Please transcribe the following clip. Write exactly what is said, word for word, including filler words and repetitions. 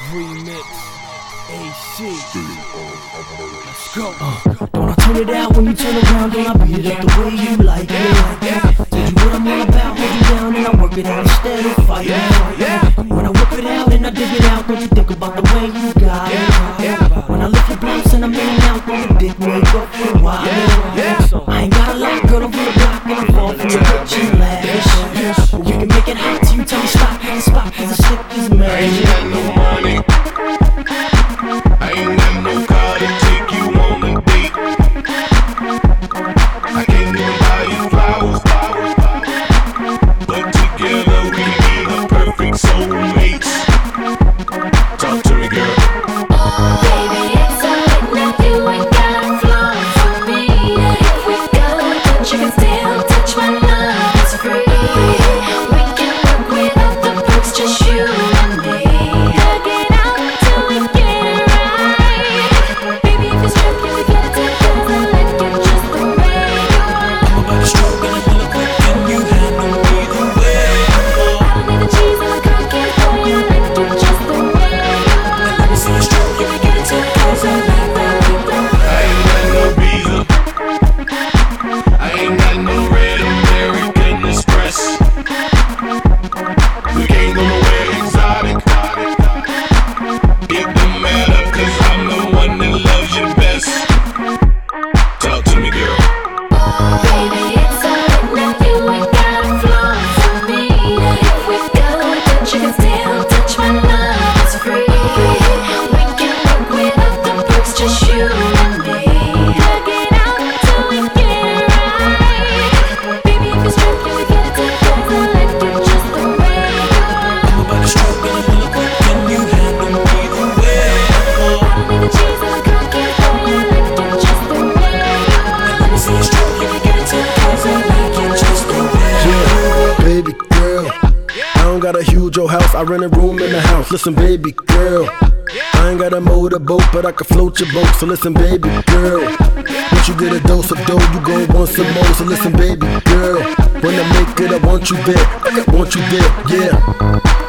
Remix A C. Let's go. Uh, don't I turn it out when you turn around? Don't I beat it up the way you like it? Tell you what I'm all about, hold you down and I work it out instead of fighting. When I whip it out and I dig it out, don't you think about the way you got it? When I lift your blouse and I'm in and out, don't the dick make up for a while. I ain't got a lot, girl, I'm full of block and I fall from the rich and lavish. But we can make it hot till you tell me stop, hit the spot, cause the stick is magic. I ain't got no money, I ain't got no car to take you on a date. I can't even buy you flowers, but together we be the perfect soulmates. Talk to me, girl. Oh, baby, it's alright now, you ain't got flaws for me. If we go, but you can still touch my love, it's free. We can work without the perks, just you and me. Hug it out till we get it right. Baby, if you're struck, you gotta take it, I like you just the way you are. I'm about to stroke and I pull up quick and you handle me the way you are. I don't need the cheese on the cocktail for you, I like you just the way you are. Let me see you stroke, you can get it to the cause I like that we don't. I ain't got no visa, I ain't got no red American Express. We can't go nowhere exotic. It don't matter, cause I'm the one that loves you best. Talk to me, girl. Oh, baby, it's alright now, you ain't got flaws for me. If we go, but you can still touch my love, it's free. We can work without the perks, just you and me. Hug it out till we get it right. Baby, if you're struck, you gotta take it, I like you just the way you are. I'm about to stroke and I pull up quick and you handle me the way you are. I don't need the cheese on the cocktail for you, I like you just the way you are. Let me see you stroke, you can get it to the cause I like you just the way you are. Yeah, baby girl, I don't got a huge old house, I rent a room in the house. Listen, baby girl, I ain't got a motorboat, but I can float your boat. So listen, baby girl, once you get a dose of dough, you gon' want some more. So listen, baby girl, when I make it, I want you there, I want you there, yeah.